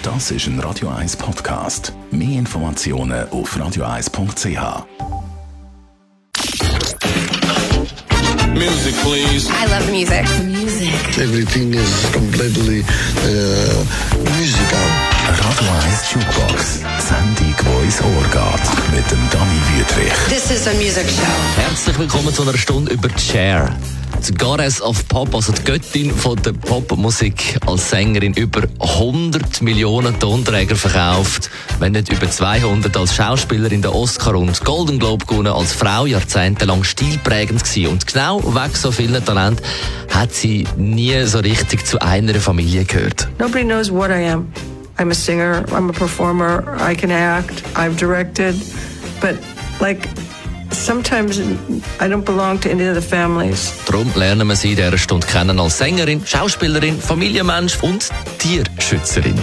Das ist ein Radio 1 Podcast. Mehr Informationen auf radio1.ch. Music, please. I love music. Everything is completely musical. Radio 1 Jukebox. Sendung, die ins Ohr geht. Mit dem Dani Wüthrich. This is a music show. Herzlich willkommen zu einer Stunde über Cher. Die Goddess of Pop, also die Göttin von der Popmusik, als Sängerin über 100 Millionen Tonträger verkauft, wenn nicht über 200 als Schauspielerin den Oscar und Golden Globe gewonnen, als Frau jahrzehntelang stilprägend gewesen. Und genau wegen so vielen Talenten hat sie nie so richtig zu einer Familie gehört. Nobody knows what I am. I'm a singer, I'm a performer, I can act, I've directed, but sometimes I don't belong to any of the families. Darum lernen wir sie in dieser Stunde kennen als Sängerin, Schauspielerin, Familienmensch und Tierschützerin.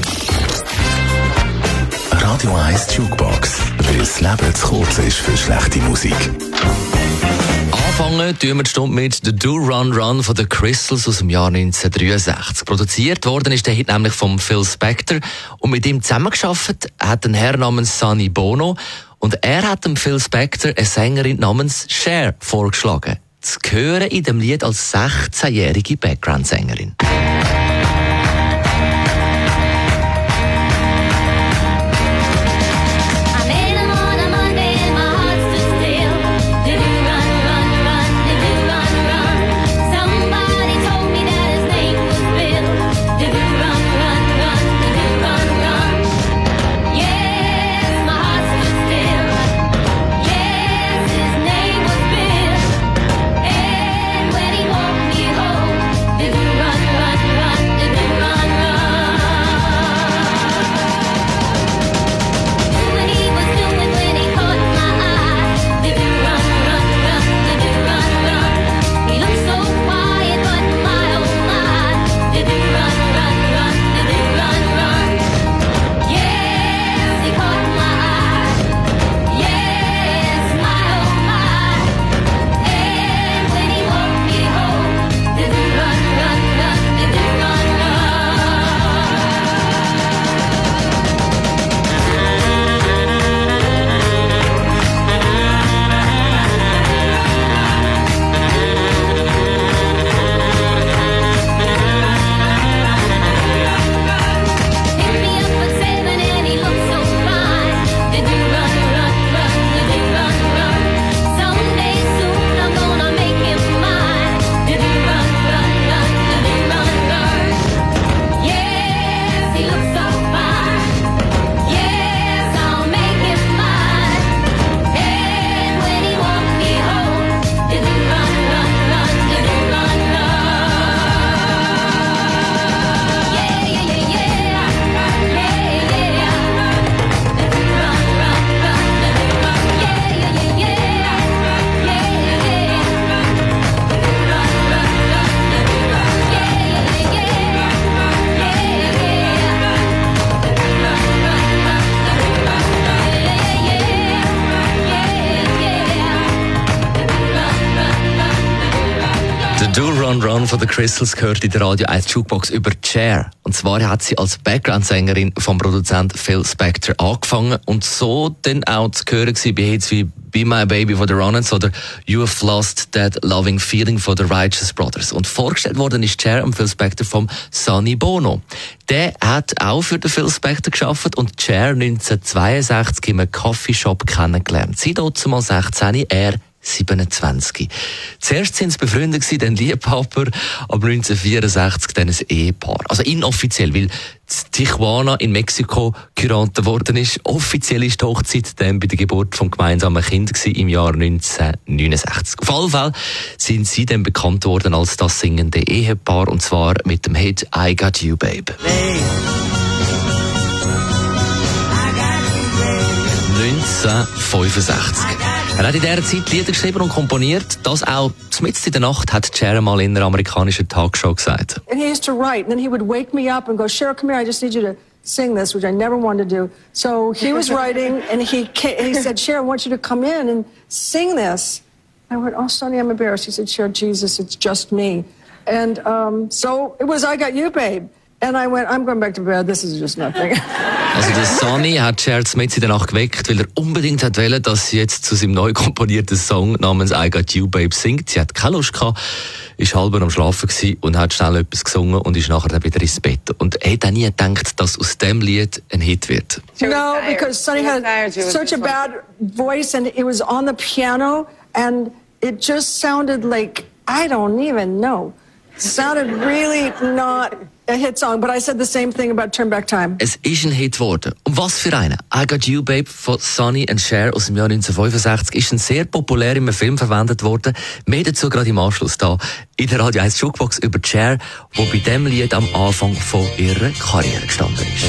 Radio 1 Jukebox. Weil das Leben zu kurz ist für schlechte Musik. Anfangen tun wir die Stunde mit «The Do Run Run» von The Crystals aus dem Jahr 1963. Produziert worden ist der Hit nämlich von Phil Spector. Und mit ihm zusammengearbeitet hat ein Herr namens Sonny Bono. Und er hat dem Phil Spector eine Sängerin namens Cher vorgeschlagen. Zu hören in dem Lied als 16-jährige Background-Sängerin. «Do Run Run» von The Crystals gehört in der Radio 1 Jukebox über Cher. Und zwar hat sie als Background-Sängerin vom Produzent Phil Spector angefangen und so dann auch zu hören bei Hits wie «Be My Baby» von The Ronettes oder «You Have Lost That Loving Feeling» von The Righteous Brothers. Und vorgestellt worden ist Cher am Phil Spector vom Sonny Bono. Der hat auch für den Phil Spector gearbeitet und Cher 1962 in einem Coffeeshop kennengelernt. Sie dort mal 16, er 27. Zuerst sind sie befreundet gewesen, dann Liebhaber, aber 1964 dann ein Ehepaar. Also inoffiziell, weil Tijuana in Mexiko geheiratet worden ist. Offiziell ist die Hochzeit dann bei der Geburt vom gemeinsamen Kind gewesen, im Jahr 1969. Auf jeden Fall sind sie dann bekannt worden als das singende Ehepaar, und zwar mit dem Hit «I Got You, Babe». Hey. 1965. Er hat in dieser Zeit Lieder geschrieben und komponiert. Das auch mitten in der Nacht hat Cher mal in einer amerikanischen Talkshow gesagt. And he used to write, and then he would wake me up and go, Cheryl, come here, I just need you to sing this, which I never wanted to do. So he was writing, and he said, Cheryl, I want you to come in and sing this. I went, oh, Sonny, I'm embarrassed. He said, Cheryl, Jesus, it's just me. And so it was I Got You, Babe. And I went, I'm going back to bed. This is just nothing. Also der Sonny hat Cher mitten in der Nacht geweckt, weil er unbedingt wollte, dass sie jetzt zu seinem neu komponierten Song namens I Got You Babe singt. Sie hat keine Lust gehabt, ist halb am Schlafen gewesen und hat schnell etwas gesungen und ist nachher dann wieder ins Bett. Und er hat auch nie gedacht, dass aus dem Lied ein Hit wird. No, because Sonny had such a bad voice and it was on the piano and it just sounded like, I don't even know. It sounded really not a hit song, but I said the same thing about Turn Back Time. Es ist ein Hit geworden. Und was für einen? I Got You Babe von Sonny and Cher aus dem Jahr 1965 ist ein sehr populär in einem Film verwendet worden. Mehr dazu gerade im Anschluss da in der Radio 1 Jukebox über Cher, wo bei diesem Lied am Anfang von ihrer Karriere gestanden ist.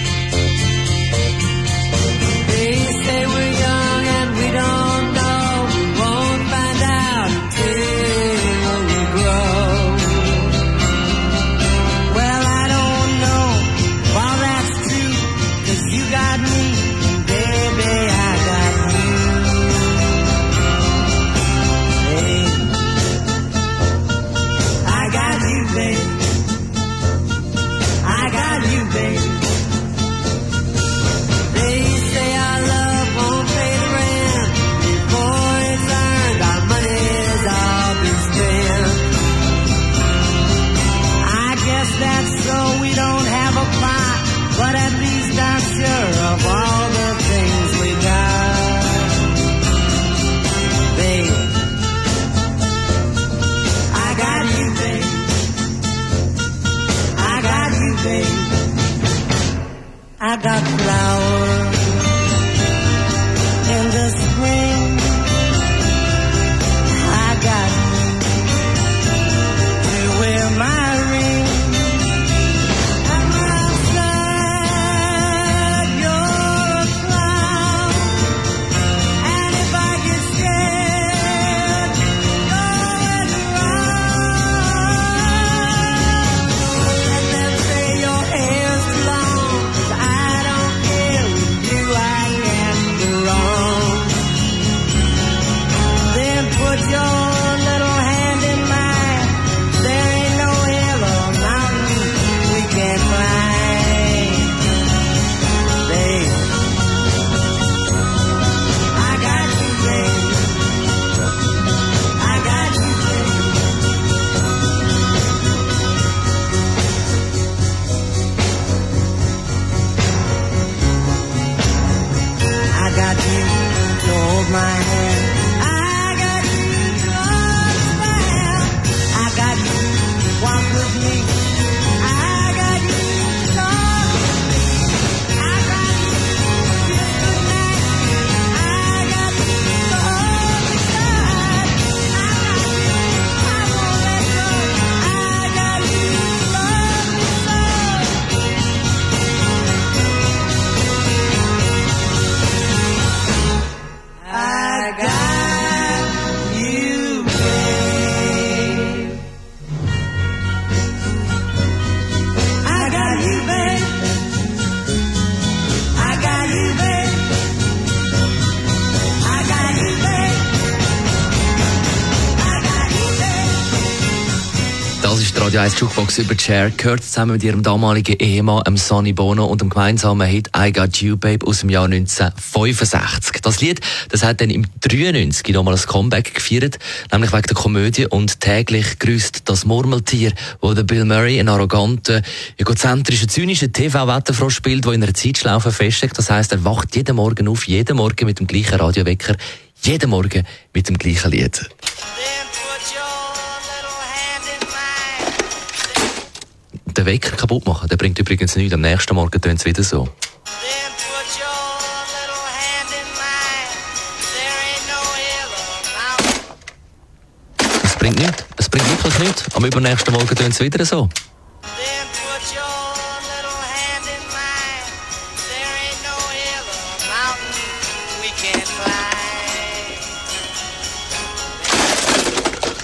I got flowers in the spring. I got to wear my ring. I'm outside your cloud, and if I get scared, you're around. Let them say your hair's too long. Put your little hand in mine. There ain't no hill or mountain we can't climb. Babe, I got you, babe. I got you, babe. I got you to hold my hand. Walk with me. I got you. Talk with me. I got you. Kiss goodnight. I got you. Hold me tight. I got you. I won't let go. I got you. Love me so. I got you, babe. I got you, babe. I got you, babe. I got you, babe. I got you, babe. Das ist die Radio 1 Jukebox über Cher, gehört zusammen mit ihrem damaligen Ehemann, Sonny Bono, und dem gemeinsamen Hit I Got You Babe aus dem Jahr 1965. Das Lied, das hat dann im 93 nochmal ein Comeback gefeiert, nämlich wegen der Komödie «Und täglich grüßt das Murmeltier», wo der Bill Murray einen arroganten, egozentrischen, zynischen TV-Wetterfrosch spielt, der in einer Zeitschlaufe feststeckt. Das heisst, er wacht jeden Morgen auf, jeden Morgen mit dem gleichen Radiowecker, jeden Morgen mit dem gleichen Lied. Den Wecker kaputt machen, der bringt übrigens nichts. Am nächsten Morgen tönt es wieder so. Es bringt nichts. Es bringt wirklich nichts. Am übernächsten Morgen tönt es wieder so.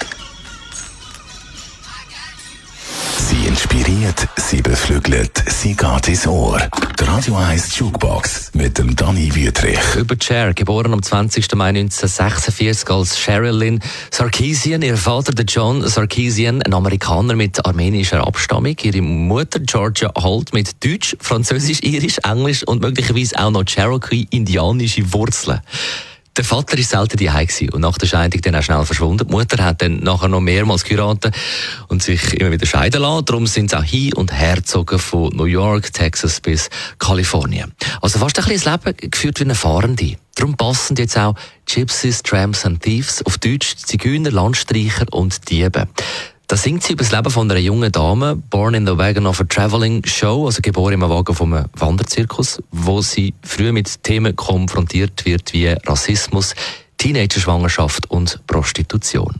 Sie inspiriert, sie beflügelt, sie Musik geht ins Ohr. Die Radio 1 Jukebox mit dem Dani Wüthrich. Über Cher, geboren am 20. Mai 1946 als Sherilyn Sarkisian. Ihr Vater, der John Sarkisian, ein Amerikaner mit armenischer Abstammung. Ihre Mutter, Georgia Holt, mit Deutsch, Französisch, Irisch, Englisch und möglicherweise auch noch Cherokee-indianische Wurzeln. Der Vater war selten daheim und nach der Scheidung dann auch schnell verschwunden. Die Mutter hat dann nachher noch mehrmals geheiratet und sich immer wieder scheiden lassen. Darum sind sie auch hin und her gezogen von New York, Texas bis Kalifornien. Also fast ein bisschen das Leben geführt wie eine Fahrende. Darum passen jetzt auch Gypsies, Tramps and Thieves, auf Deutsch Zigeuner, Landstreicher und Diebe. Da singt sie über das Leben von einer jungen Dame, born in the wagon of a traveling show, also geboren im Wagen von einem Wanderzirkus, wo sie früh mit Themen konfrontiert wird wie Rassismus, Teenagerschwangerschaft und Prostitution.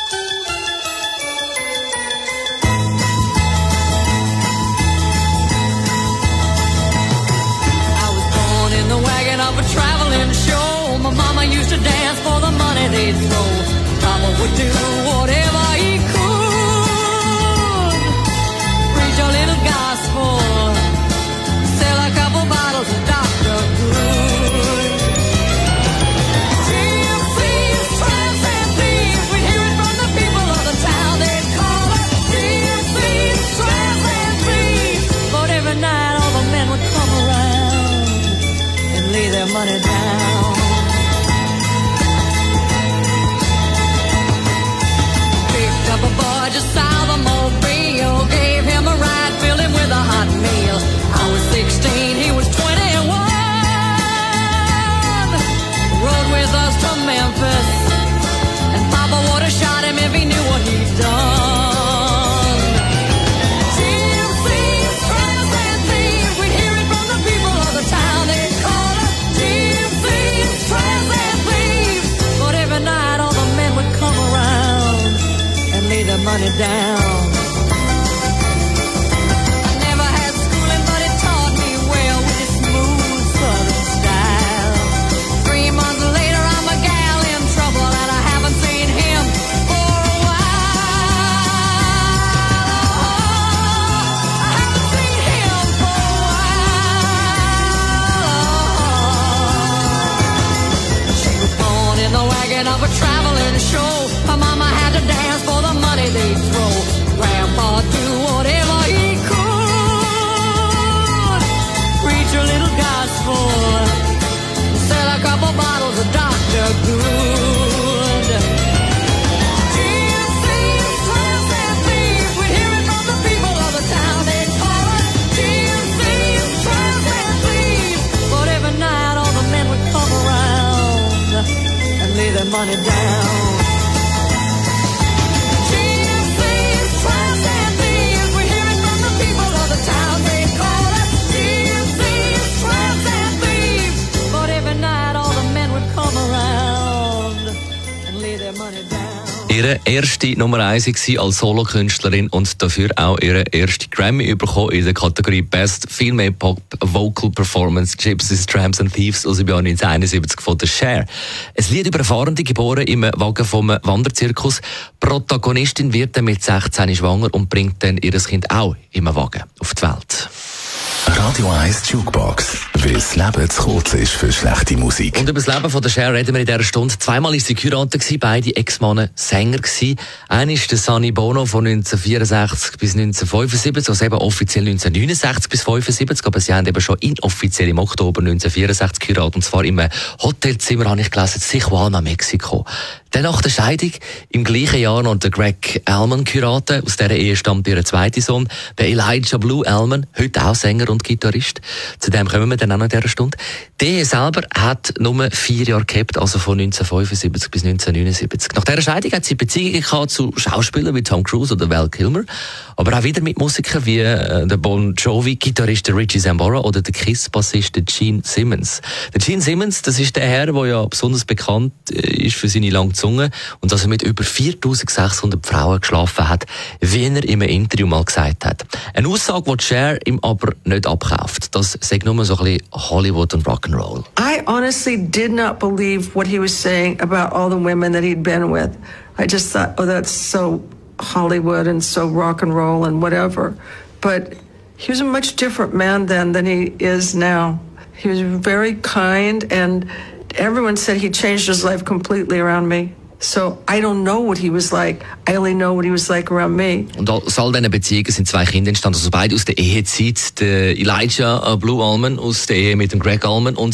I was born in the wagon of a traveling show. My mama used to dance for the money they'd throw. Papa would do whatever he could. Preach a little gospel. Sell a couple bottles of Dr. Good. Gypsies, tramps and thieves. We'd hear it from the people of the town. They'd call us gypsies, tramps and thieves. But every night all the men would come around and lay their money down. Picked up a boy just south of Mobile, gave him a ride, filled him with a hot meal. I was 16, he was 21. Rode with us to Memphis, and Papa would have shot him if he knew what he'd done. Gypsies, tramps and thieves, we'd hear it from the people of the town. They'd call us gypsies, tramps and thieves. But every night all the men would come around and lay their money down. I never had schooling, but it taught me well with its smooth southern style. 3 months later, I'm a gal in trouble, and I haven't seen him for a while. I haven't seen him for a while. She was born in the wagon of a traveling show. Her mama had to dance for the money they'd throw. Grandpa do whatever he could. Preach a little gospel. Sell a couple bottles of Dr. Good. Gypsies, tramps and thieves. We'd hear it from the people of the town. They'd call us gypsies, tramps and thieves. But every night all the men would come around and lay their money down. Gypsies, tramps and thieves. We hear it from the people of the town. They call us gypsies, tramps and thieves. But every night all the men would come around and lay their money down. Ihre erste Nummer 1 war als Solokünstlerin und dafür auch ihre erste Grammy bekommen in der Kategorie Best Female Pop Vocal Performance, Gypsies, Tramps and Thieves aus dem Jahr 1971 von der Cher. Ein Lied über Erfahrende, geboren im Wagen vom Wanderzirkus. Protagonistin wird dann mit 16 schwanger und bringt dann ihr Kind auch im Wagen auf die Welt. Radio 1 Jukebox, weil das Leben zu kurz ist für schlechte Musik. Und über das Leben von der Cher reden wir in dieser Stunde. Zweimal war sie geheiratet, beide Ex-Männer Sänger gewesen. Einer ist der Sonny Bono von 1964 bis 1975, also eben offiziell 1969 bis 1975, aber sie haben eben schon inoffiziell im Oktober 1964 geheiratet, und zwar im Hotelzimmer, habe ich gelesen, Tijuana, Mexiko. Dann nach der Scheidung im gleichen Jahr noch der Greg Allman geheiratet. Aus dieser Ehe stammt ihr zweiter Sohn, der Elijah Blue Allman, heute auch Sänger und Gitarrist. Zu dem kommen wir dann auch noch in dieser Stunde. Die Ehe selber hat nur 4 Jahre gehabt, also von 1975 bis 1979. Nach dieser Scheidung hat sie Beziehungen gehabt zu Schauspielern wie Tom Cruise oder Val Kilmer, aber auch wieder mit Musikern wie der Bon Jovi-Gitarrist Richie Sambora oder der Kiss-Bassist Gene Simmons. Der Gene Simmons, das ist der Herr, der ja besonders bekannt ist für seine lange Zunge und dass er mit über 4600 Frauen geschlafen hat, wie er in einem Interview mal gesagt hat. Eine Aussage, die Cher ihm aber nicht abkauft. Das sagt nur so ein bisschen Hollywood und Rock'n'Roll. I honestly did not believe what he was saying about all the women that he'd been with. I just thought, oh, that's so Hollywood and so rock and roll and whatever. But He was a much different man then than he is now. He was very kind, and everyone said he changed his life completely around me. So I don't know what he was like. I only know what he was like around me. Und aus all diesen Beziehungen sind 2 Kinder entstanden, also beide aus der Ehezeit. Der Elijah Blue Allman aus der Ehe mit dem Greg Allman und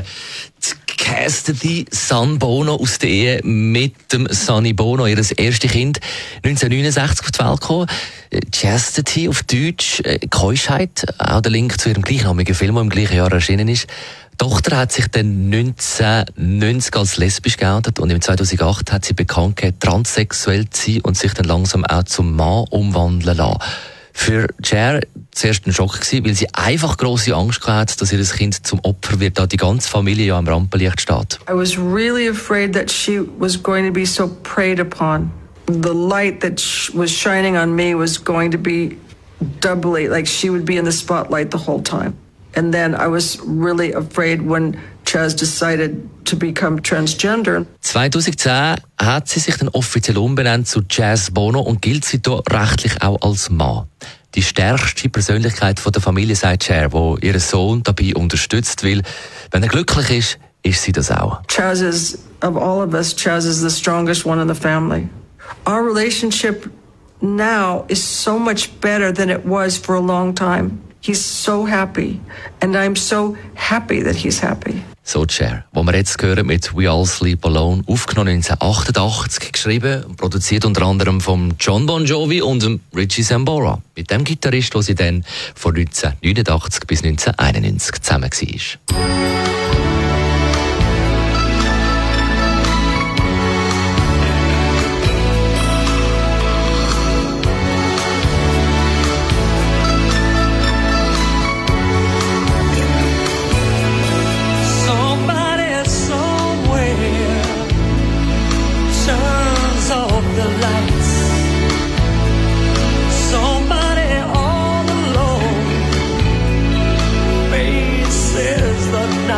Cassidy San Bono aus der Ehe mit dem Sonny Bono, ihr erstes Kind, 1969 auf die Welt gekommen. Chastity auf Deutsch, Keuschheit, auch der Link zu ihrem gleichnamigen Film, der im gleichen Jahr erschienen ist. Die Tochter hat sich dann 1990 als lesbisch geoutet und im 2008 hat sie bekannt gegeben, transsexuell zu sein und sich dann langsam auch zum Mann umwandeln lassen. Für Cher zuerst ein Schock gewesen, weil sie einfach grosse Angst hatte, dass ihr Kind zum Opfer wird, da die ganze Familie ja am Rampenlicht steht. I was really afraid that she was going to be so preyed upon. The light that was shining on me was going to be doubly, like she would be in the spotlight the whole time. And then I was really afraid when Chaz decided to become transgender. 2010 hat sie sich dann offiziell umbenannt zu Chaz Bono und gilt sie hier rechtlich auch als Mann. Die stärkste Persönlichkeit von der Familie, sagt Cher, wo ihren Sohn dabei unterstützt, weil wenn er glücklich ist, ist sie das auch. Chaz is, of all of us, Chaz is the strongest one in the family. Our relationship now is so much better than it was for a long time. He's so happy, and I'm so happy that he's happy. So Cher, wo wir jetzt hören mit We All Sleep Alone, aufgenommen 1988, geschrieben und produziert unter anderem von John Bon Jovi und dem Richie Sambora. Mit dem Gitarrist, der sie dann von 1989 bis 1991 zusammen war. Faces the night.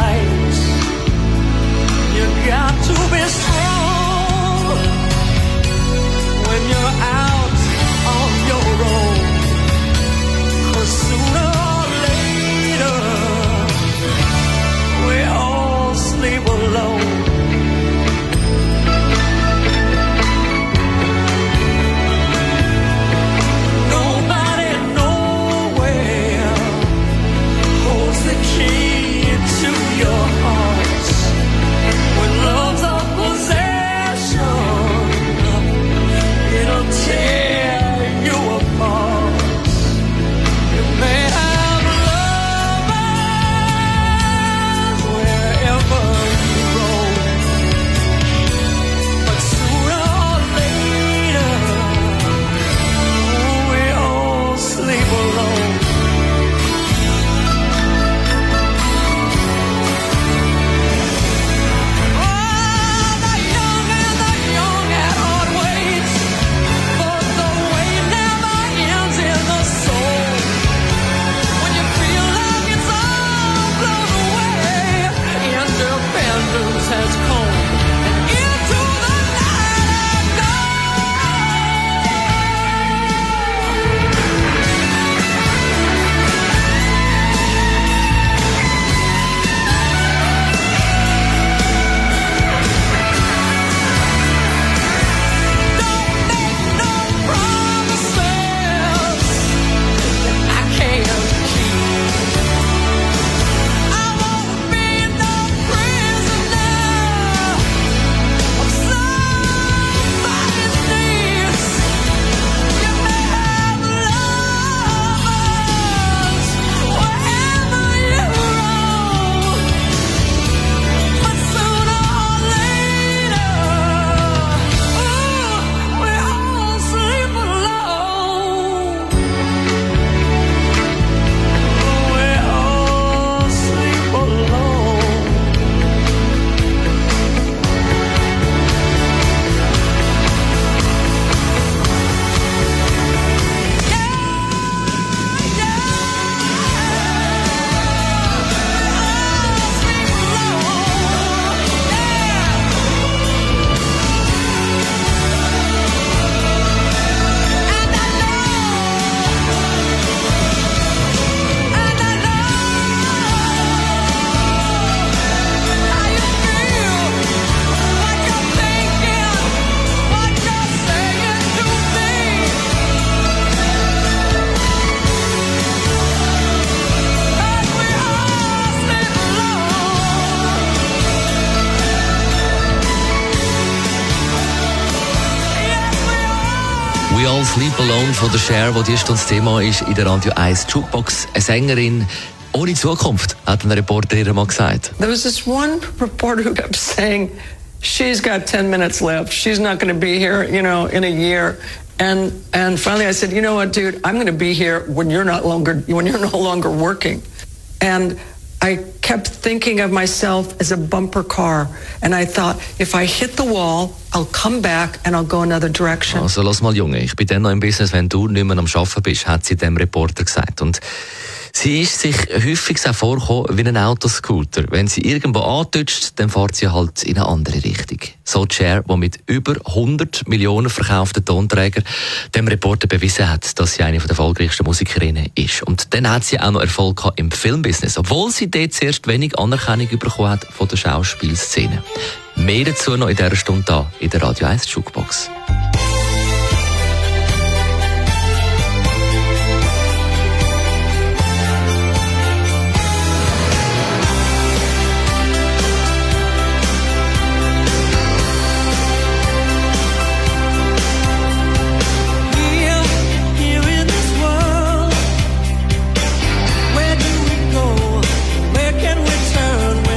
Sleep Alone von der Cher, wo die Stunde das Thema ist in der Radio 1 Jukebox. Eine Sängerin ohne Zukunft, hat ein Reporter ihr mal gesagt. There was this one reporter who kept saying, she's got 10 minutes left. She's not going to be here, in a year. And finally I said, you know what, dude, I'm going to be here when you're no longer working. And I kept thinking of myself as a bumper car. And I thought, if I hit the wall, I'll come back and I'll go another direction. Also, lass mal, Junge, ich bin dann noch im Business, wenn du nicht mehr am Arbeiten bist, hat sie dem Reporter gesagt. Und sie ist sich häufig so vorgekommen wie ein Autoscooter. Wenn sie irgendwo antutscht, dann fährt sie halt in eine andere Richtung. So Cher, die mit über 100 Millionen verkauften Tonträgern dem Reporter bewiesen hat, dass sie eine der erfolgreichsten Musikerinnen ist. Und dann hat sie auch noch Erfolg gehabt im Filmbusiness, obwohl sie dort zuerst wenig Anerkennung bekommen hat von der Schauspielszene. Mehr dazu noch in dieser Stunde da in der Radio 1 Jukebox.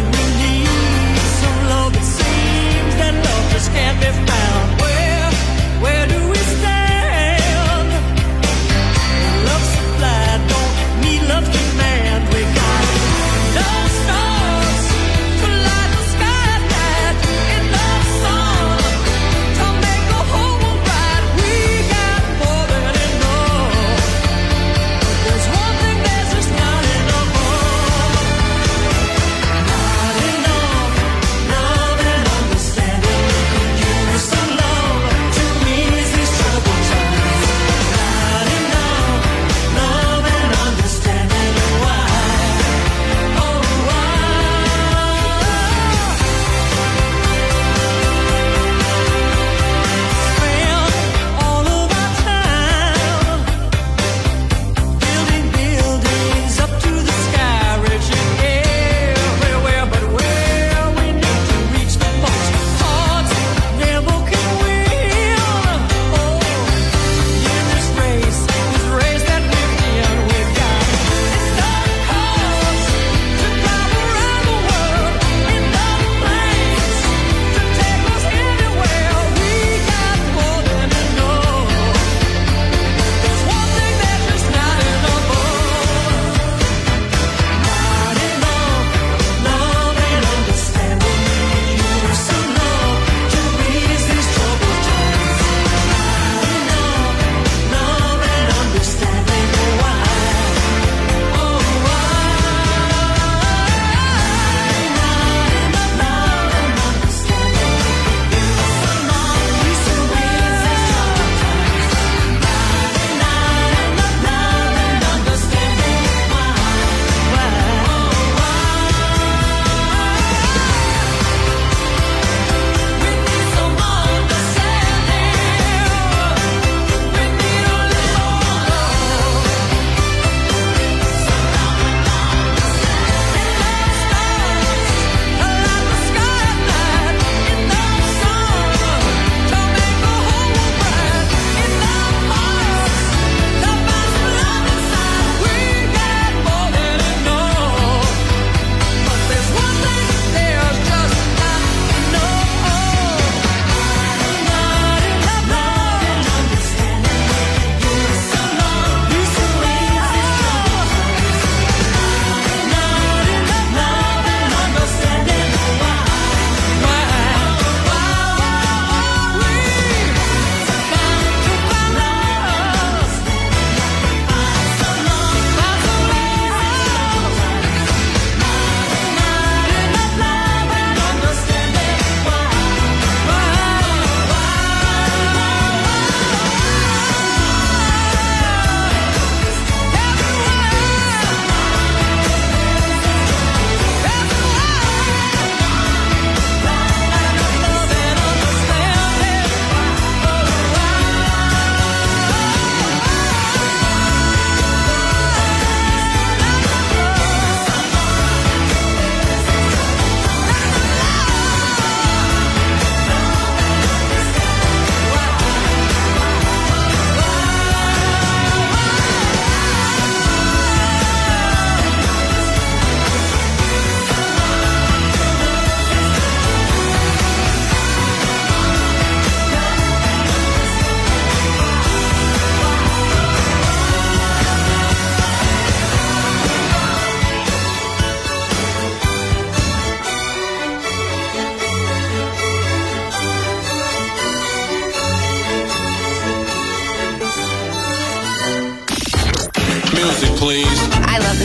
Can't be found. Where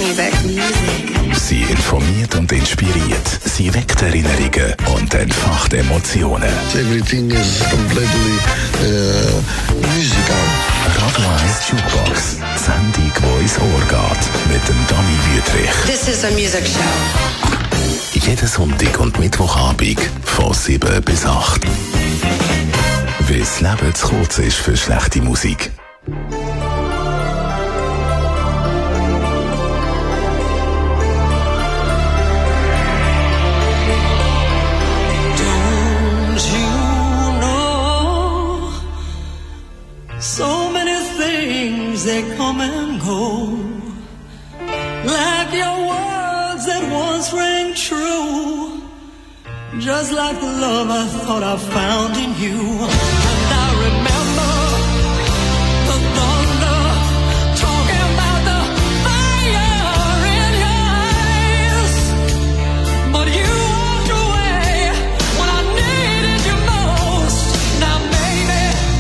Music. Sie informiert und inspiriert. Sie weckt Erinnerungen und entfacht Emotionen. Everything is completely musical. Radio 1 Jukebox. Sendung, die ins Ohr geht. Mit dem Dani Wüthrich. This is a music show. Jeden Sonntag und Mittwochabend von 7 bis 8. Weil das Leben zu kurz ist für schlechte Musik. So many things that come and go, like your words that once rang true, just like the love I thought I found in you. And I remember the thunder talking about the fire in your eyes, but you walked away when I needed you most. Now baby,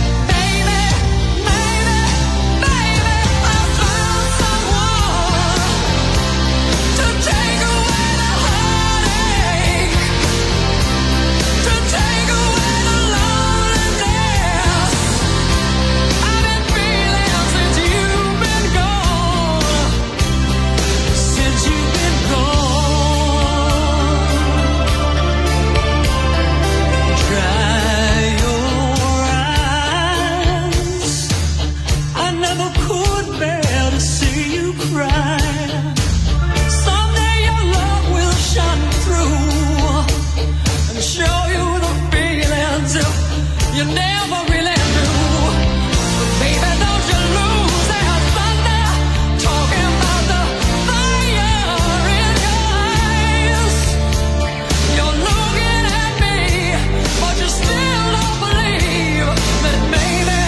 you never really do. But baby, don't you lose that thunder talking about the fire in your eyes. You're looking at me, but you still don't believe that maybe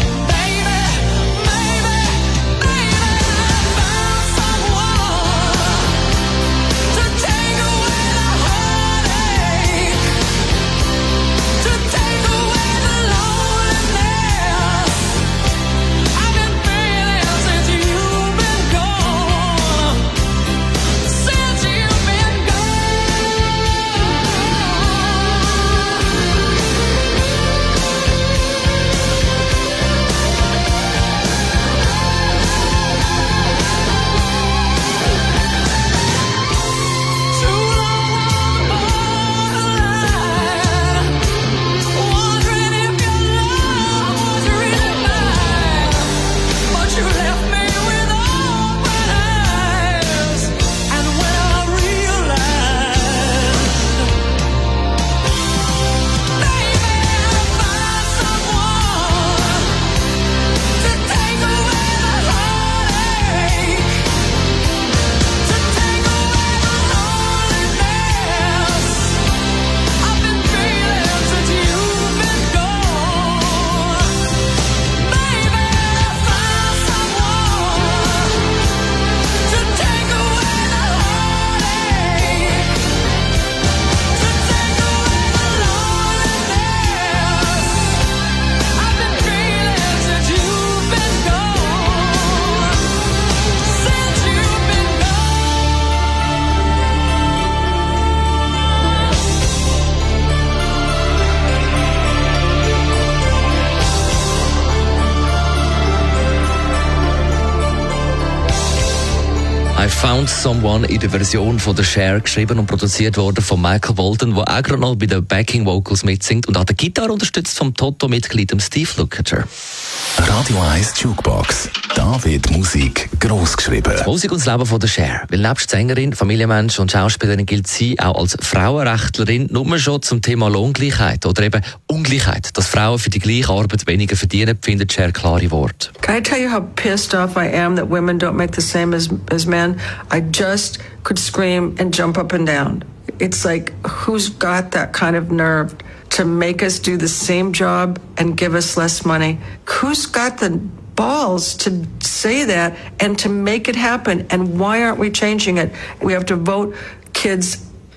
I found someone to take away the heartache, to take away I Found Someone in der Version von der Cher, geschrieben und produziert worden von Michael Bolton, der auch gerade noch bei den Backing Vocals mitsingt und an der Gitarre unterstützt vom Toto-Mitglied Steve Lukather. Radio 1 Jukebox. Da wird Musik gross geschrieben. Die Musik und das Leben von der Cher. Weil nebst Sängerin, Familienmensch und Schauspielerin gilt sie auch als Frauenrechtlerin, nur schon zum Thema Lohngleichheit oder eben Ungleichheit. Dass Frauen für die gleiche Arbeit weniger verdienen, findet Cher klare Worte. Can I tell you how pissed off I am that women don't make the same as men? I just could scream and jump up and down. It's like, who's got that kind of nerve to make us do the same job and give us less money? Who's got the balls to say that and to make it happen? And why aren't we changing it? We have to vote kids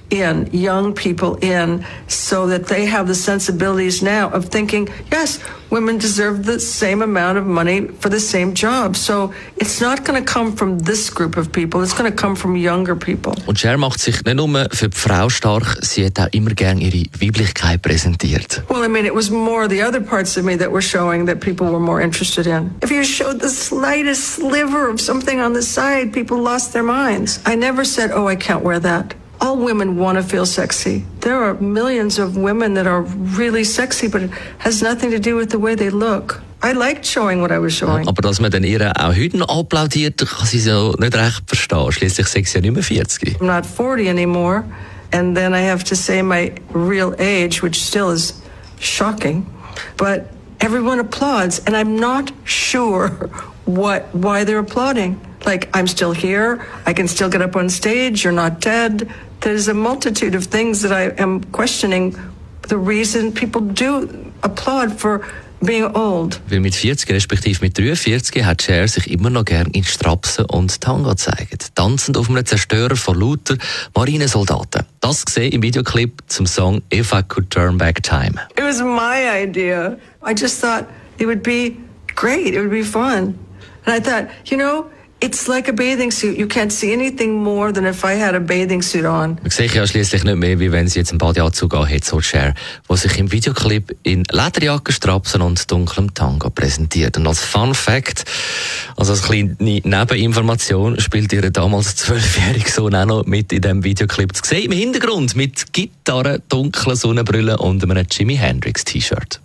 in, young people in, so that they have the sensibilities now of thinking, yes, women deserve the same amount of money for the same job. So it's not going to come from this group of people. It's going to come from younger people. Und Cher macht sich nicht nur für die Frau stark, sie hat auch immer gerne ihre Weiblichkeit präsentiert. Well, I mean, it was more the other parts of me that were showing that people were more interested in. If you showed the slightest sliver of something on the side, people lost their minds. I never said, oh, I can't wear that. All women want to feel sexy. There are millions of women that are really sexy, but it has nothing to do with the way they look. I liked showing what I was showing. Aber dass man dann ihr auch heute noch applaudiert, kann sie so nicht recht verstehen. Schliesslich sind sie ja nicht mehr 40. I'm not 40 anymore. And then I have to say my real age, which still is shocking. But everyone applauds, and I'm not sure why they're applauding. Like, I'm still here, I can still get up on stage, you're not dead. There's a multitude of things that I am questioning the reason people do applaud for being old. Weil mit 40 respektive mit 43 hat Cher sich immer noch gern in Strapsen und Tango gezeigt. Tanzend auf einem Zerstörer von lauter Marinesoldaten. Das gesehen im Videoclip zum Song If I Could Turn Back Time. It was my idea. I just thought it would be great, it would be fun. And I thought, you know, it's like a bathing suit. You can't see anything more than if I had a bathing suit on. Man sieht ja schliesslich nicht mehr, wie wenn sie jetzt einen Badeanzug anhat, so Cher, die sich im Videoclip in Lederjacke, Strapsen und dunklem Tango präsentiert. Und als Fun Fact, also als kleine Nebeninformation, spielt ihr damals 12-jähriger Sohn auch noch mit in diesem Videoclip zu sehen. Im Hintergrund mit Gitarre, dunklen Sonnenbrille und einem Jimi Hendrix T-Shirt.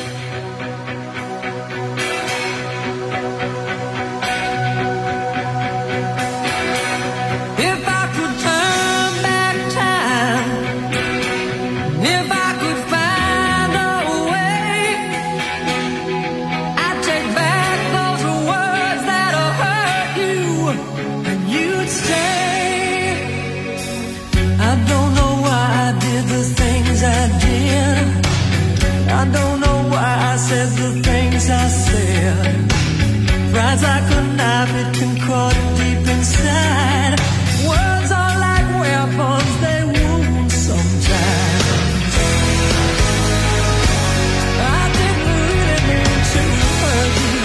I don't know why I said the things I said. Pride's like a knife, it can cut deep inside. Words are like weapons, they wound sometimes. I didn't really mean to hurt you.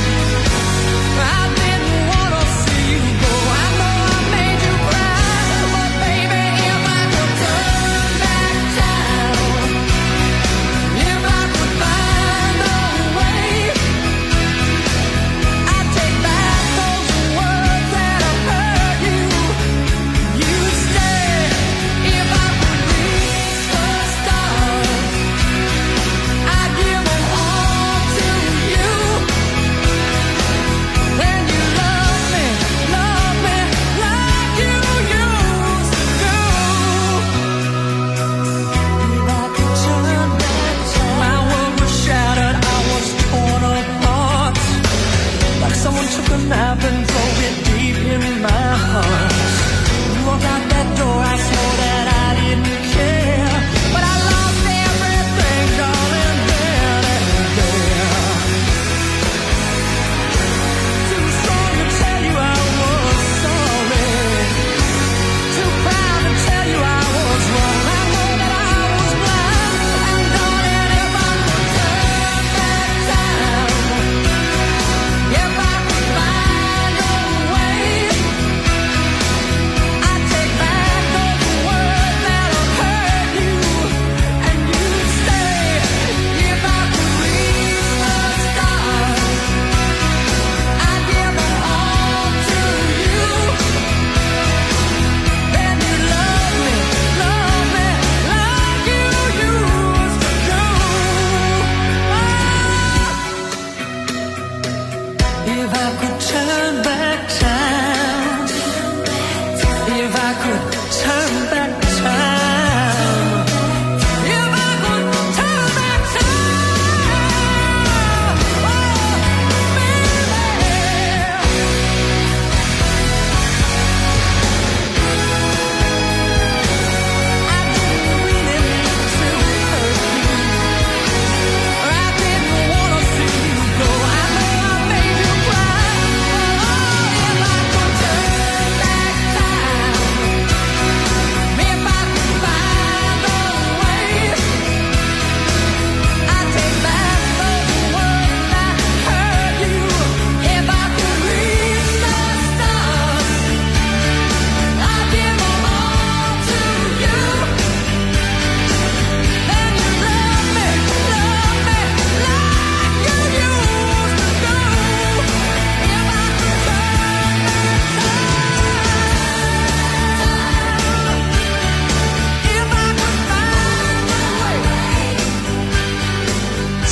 I didn't want to see you go. I know I made you cry, but baby, if I could turn back time, if I could find a way, I'd take back those words that I heard you.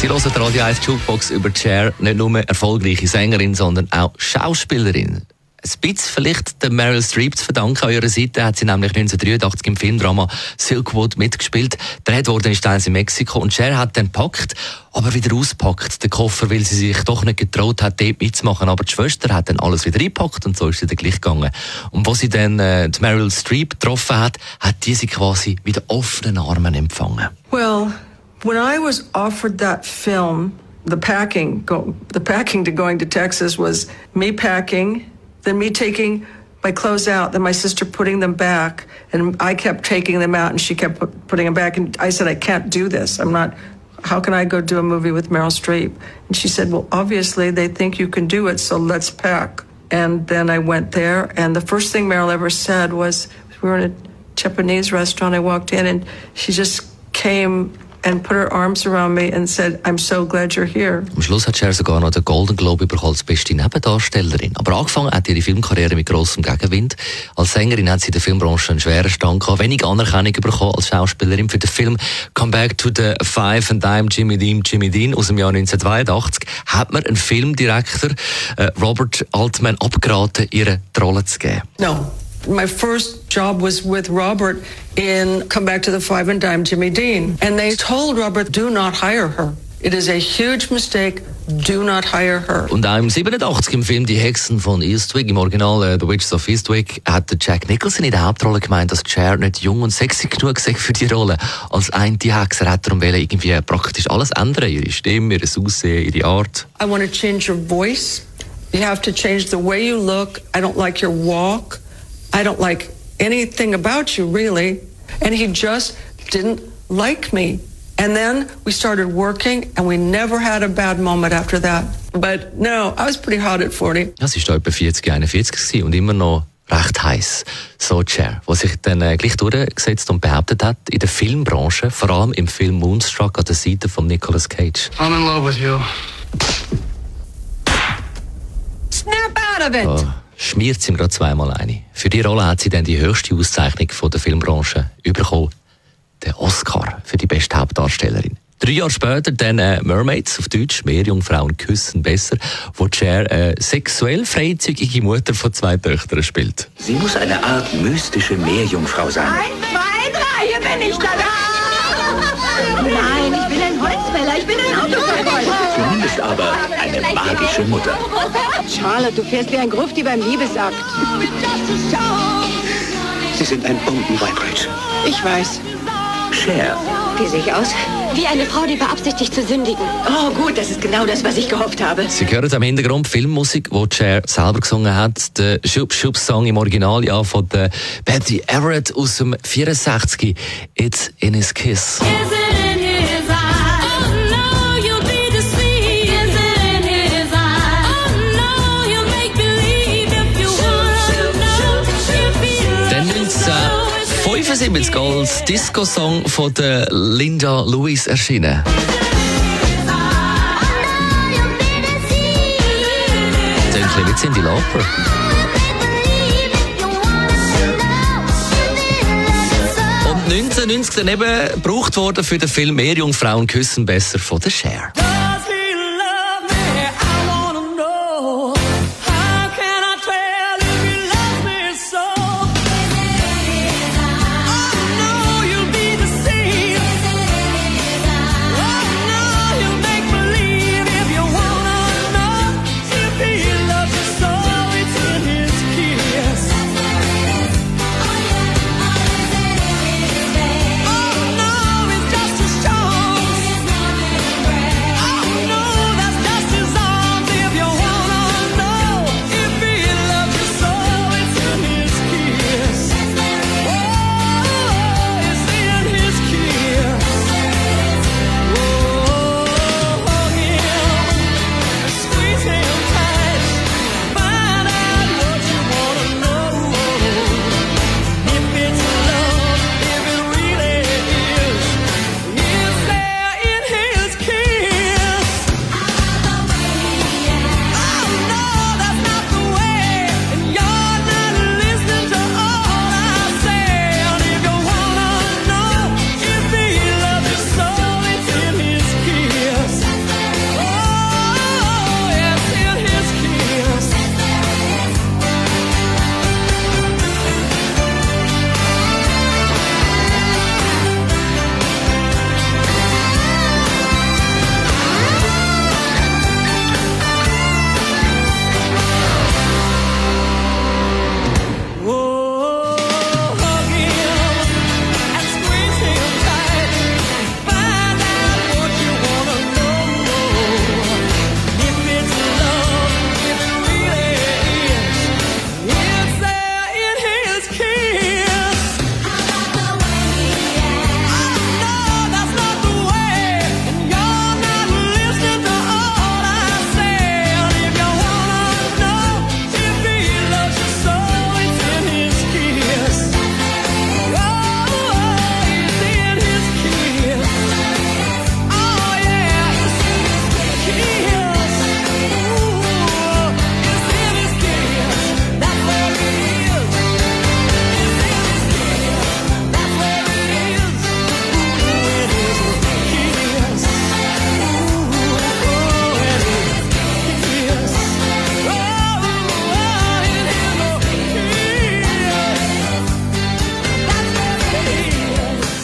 Sie hören die Radio 1 Jukebox über Cher, nicht nur erfolgreiche Sängerin, sondern auch Schauspielerin. Ein bisschen vielleicht der Meryl Streep zu verdanken. An ihrer Seite hat sie nämlich 1983 im Filmdrama Silkwood mitgespielt. Gedreht worden ist teils in Mexiko und Cher hat dann gepackt, aber wieder auspackt, den Koffer, weil sie sich doch nicht getraut hat, dort mitzumachen. Aber die Schwester hat dann alles wieder eingepackt und so ist sie dann gleich gegangen. Und wo sie dann die Meryl Streep getroffen hat, hat die sie quasi mit offenen Armen empfangen. Well, when I was offered that film, the packing to going to Texas was me packing, then me taking my clothes out, then my sister putting them back, and I kept taking them out, and she kept putting them back, and I said, I can't do this. How can I go do a movie with Meryl Streep? And she said, well, obviously they think you can do it, so let's pack. And then I went there, and the first thing Meryl ever said was, we were in a Japanese restaurant, I walked in, and she just came and put her arms around me and said, I'm so glad you're here. Am Schluss hat Cher sogar noch den Golden Globe bekommen als beste Nebendarstellerin. Aber angefangen hat ihre Filmkarriere mit grossem Gegenwind. Als Sängerin hat sie in der Filmbranche einen schweren Stand gehabt, wenig Anerkennung bekommen als Schauspielerin. Für den Film Come Back to the Five and I'm Jimmy Dean aus dem Jahr 1982 hat man einen Filmdirektor, Robert Altman, abgeraten, ihr die Rolle zu geben. No. My first job was with Robert in Come Back to the Five and Dime Jimmy Dean. And they told Robert, do not hire her. It is a huge mistake. Do not hire her. Und auch im 87 im Film Die Hexen von Eastwick, im Original The Witches of Eastwick, hat Jack Nicholson in der Hauptrolle gemeint, dass Cher nicht jung und sexy genug sei für die Rolle. Als eine Hexe hat darum irgendwie praktisch alles ändern. Ihre Stimme, ihr Aussehen, ihre Art. I want to change your voice. You have to change the way you look. I don't like your walk. I don't like anything about you, really. And he just didn't like me. And then we started working, and we never had a bad moment after that. But no, I was pretty hot at 40. Ja, sie war etwa 40, 41 gewesen und immer noch recht heiß. So Cher, die sich dann gleich durchgesetzt und behauptet hat in der Filmbranche, vor allem im Film Moonstruck an der Seite von Nicolas Cage. I'm in love with you. Snap out of it! Oh, schmiert sie ihm gerade zweimal eine. Für die Rolle hat sie dann die höchste Auszeichnung von der Filmbranche bekommen, den Oscar für die beste Hauptdarstellerin. 3 Jahre später dann Mermaids, auf Deutsch, Meerjungfrauen küssen besser, wo Cher sexuell freizügige Mutter von 2 Töchtern spielt. Sie muss eine Art mystische Meerjungfrau sein. 1, 2, 3, hier bin ich da. Nein, ich bin ein Holzfäller, ich bin ein Autoverkäufer. Zumindest aber eine magische Mutter. Charlotte, du fährst wie ein Grufti beim Liebesakt. Sie sind ein Bombenweibreich. Ich weiß. Cher. Wie sehe ich aus? Wie eine Frau, die beabsichtigt zu sündigen. Oh gut, das ist genau das, was ich gehofft habe. Sie hören am Hintergrund Filmmusik, die Cher selber gesungen hat. Der Schub-Schub-Song im Original ja, von der Betty Everett aus dem 64. It's in his kiss. Dann 1975 als Disco-Song von der Linda Lewis erschienen. Ein bisschen wie Cyndi Lauper. Und 1990 dann eben gebraucht worden für den Film Meerjungfrauen küssen besser von der Cher.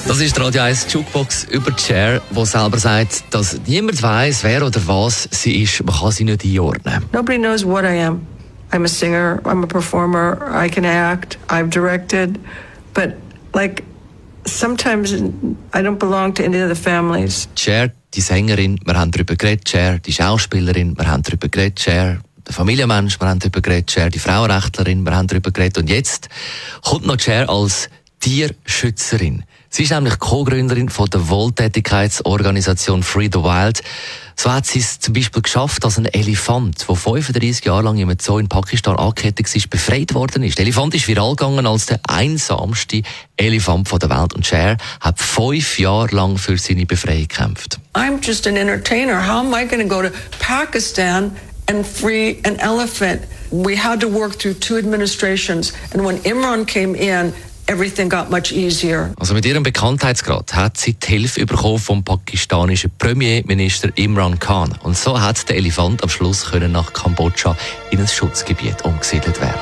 Das ist die Radio 1 Jukebox über Cher, die selber sagt, dass niemand weiss, wer oder was sie ist. Man kann sie nicht einordnen. Nobody knows what I am. I'm a singer, I'm a performer, I can act, I've directed, but like sometimes I don't belong to any of the families. Cher, die Sängerin, wir haben darüber geredet. Cher, die Schauspielerin, wir haben darüber geredet. Cher, der Familienmensch, wir haben darüber geredet. Cher, die Frauenrechtlerin, wir haben darüber geredet. Und jetzt kommt noch Cher als Tierschützerin. Sie ist nämlich Co-Gründerin von der Wohltätigkeitsorganisation Free the Wild. So hat sie es zum Beispiel geschafft, dass ein Elefant, der 35 Jahre lang im Zoo in Pakistan angekettet war, befreit worden ist. Der Elefant ist viral gegangen als der einsamste Elefant der Welt. Und Cher hat 5 Jahre lang für seine Befreiung gekämpft. I'm just an entertainer. How am I going to go to Pakistan and free an elephant? We had to work through 2 administrations. And when Imran came in, everything got much easier. Also mit ihrem Bekanntheitsgrad hat sie die Hilfe bekommen vom pakistanischen Premierminister Imran Khan. Und so hat der Elefant am Schluss können nach Kambodscha in ein Schutzgebiet umgesiedelt werden.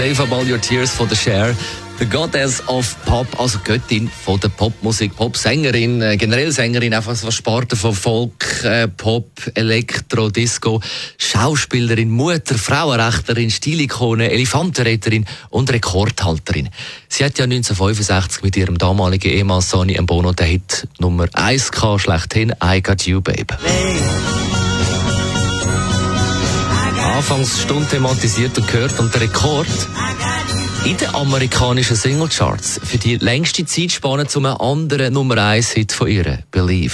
Save Up All Your Tears von der Cher. The Goddess of Pop, also Göttin von der Popmusik, Popsängerin, generell Sängerin, einfach so Sparte von Folk, Pop, Elektro, Disco, Schauspielerin, Mutter, Frauenrechtlerin, Stilikone, Elefantenretterin und Rekordhalterin. Sie hat ja 1965 mit ihrem damaligen Ehemann Sonny Bono den Hit Nummer 1 gehabt, schlechthin I Got You, Babe. Anfangs Stunde thematisiert und gehört und der Rekord in den amerikanischen Singlecharts für die längste Zeitspanne zu einem anderen Nummer 1 Hit von ihr, Believe.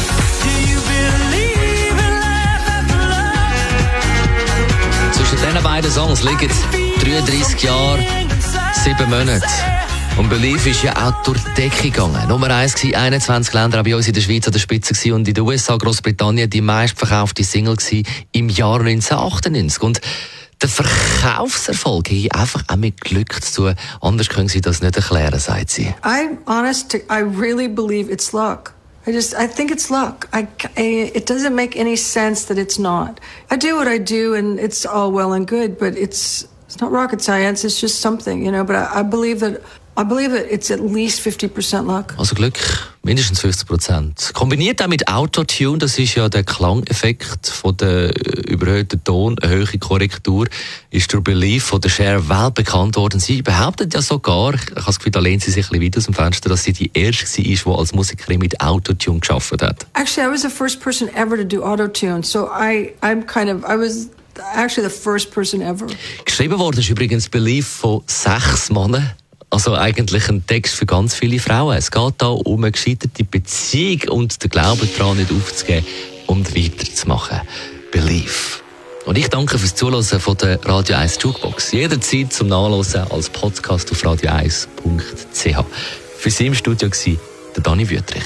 Zwischen diesen beiden Songs liegen 33 Jahre, 7 Monate. Und Believe ist ja auch durch die Decke gegangen. Nummer 1 war 21 Länder, auch bei uns in der Schweiz an der Spitze gewesen, und in den USA, Großbritannien die meistverkaufte Single gewesen im Jahr 1998. Und der Verkaufserfolg hat einfach auch mit Glück zu tun. Anders können Sie das nicht erklären, sagt sie. I'm honest. I really believe it's luck. I think it's luck. It doesn't make any sense that it's not. I do what I do, and it's all well and good, but it's not rocket science. It's just something, you know. But I believe that it's at least 50% luck. Also Glück, mindestens 50%. Kombiniert auch mit Autotune, das ist ja der Klangeffekt von der überhöhten Ton, eine hohe Korrektur, ist durch Believe von der Cher weltbekannt worden. Sie behauptet ja sogar, ich habe das Gefühl, da lehnt sie sich ein bisschen weit aus dem Fenster, dass sie die erste war, die als Musikerin mit Autotune gearbeitet hat. Actually, I was the first person ever to do Autotune, so I was actually the first person ever. Geschrieben worden ist übrigens Believe von 6 Männern. Also eigentlich ein Text für ganz viele Frauen. Es geht da um eine gescheiterte Beziehung und den Glauben daran nicht aufzugeben und weiterzumachen. Believe. Und ich danke fürs Zuhören von der Radio 1 Jukebox. Jederzeit zum Nachhören als Podcast auf radio1.ch. Für Sie im Studio war der Dani Wüthrich.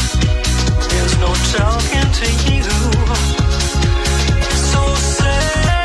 Talking to you, so sad.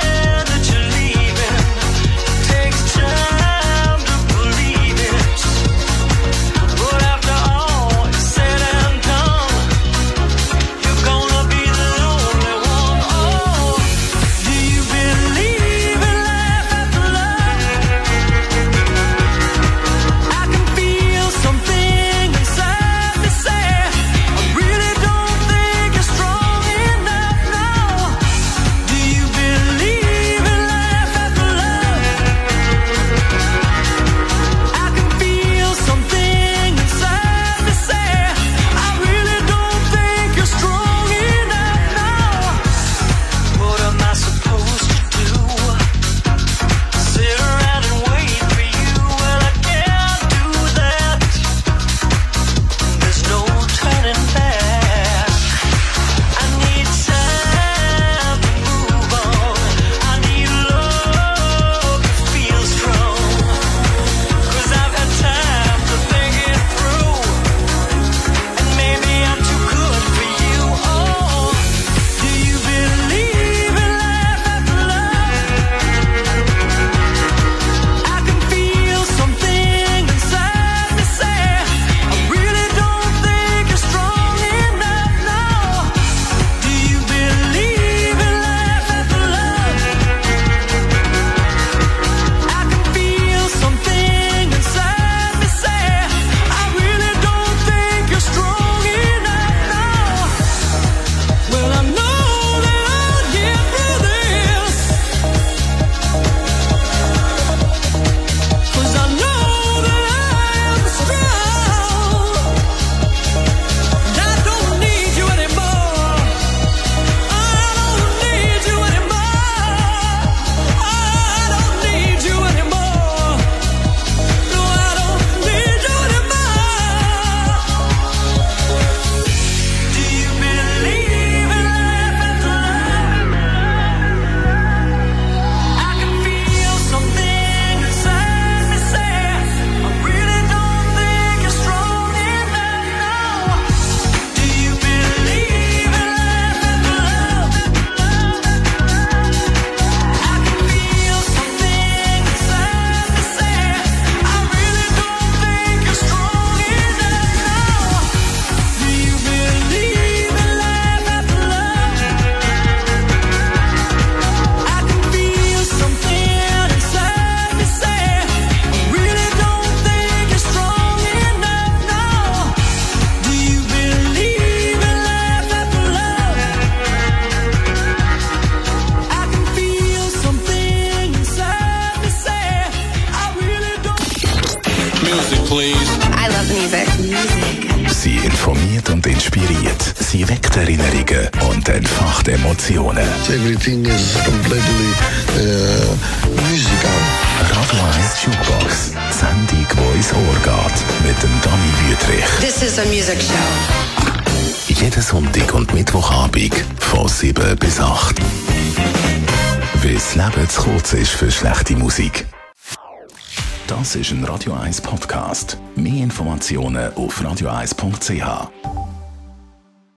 please. I love music. Sie informiert und inspiriert. Sie weckt Erinnerungen und entfacht Emotionen. Everything is completely musical. Radio 1 Jukebox. Sendung, die ins Ohr geht. Mit dem Dani Wüthrich. This is a music show. Jeden Sonntag und Mittwochabend von 7 bis 8. Weil das Leben zu kurz ist für schlechte Musik. Das ist ein Radio 1 Podcast. Mehr Informationen auf radio1.ch.